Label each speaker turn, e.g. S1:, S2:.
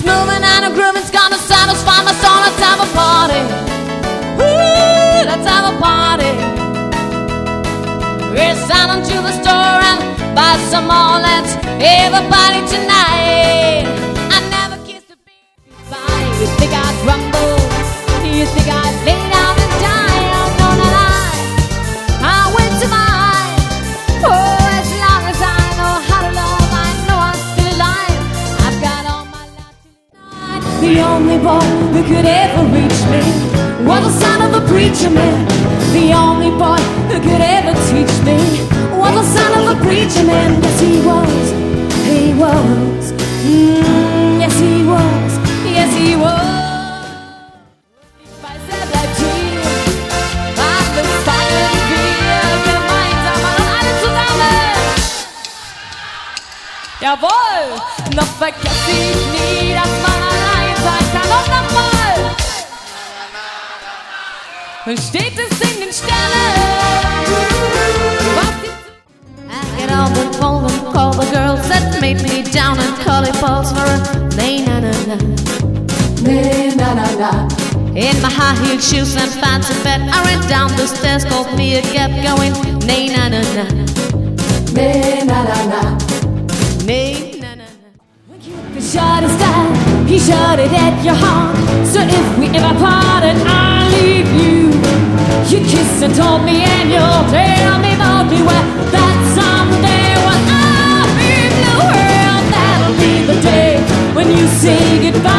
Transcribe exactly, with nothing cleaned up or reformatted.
S1: moving and a groove, it's gonna satisfy my soul. Let's have a party. Woo, let's have a party. We're down to the store and buy some more. Let's everybody tonight. I never kissed a beer goodbye. You think I'd rumble? You think I'd lay down and die? Oh no, no, no. I went to mine. Oh, as long as I know how to love, I know I'm still alive. I've got all my life to live. The only boy who could ever reach me was the son of a preacher man. The only boy who could ever teach me was the son of a preacher man. Yes, he was. He was. Mm, yes, he was. Yes, he was. If I said that to you, I'd look silent fear. Gemeinsam an alles zusammen. Jawohl, noch vergesse ich nie, dass man allein sein kann. Und nochmal. Steht es in den Sternen. I get on the phone and call the girls that made me down and call it balls for a nay na na na, nay na na na. In my high heel shoes and fancy bed, I ran down the stairs, called me a cab, going nay na na na, nay na na na, nay na na na. When Cupid shot his style, he shot it at your heart. So if we ever parted, I'll leave you. You kissed and told me, and you'll tell me about me. Well, that someday when I'll be blue, well, that'll be the day when you say goodbye.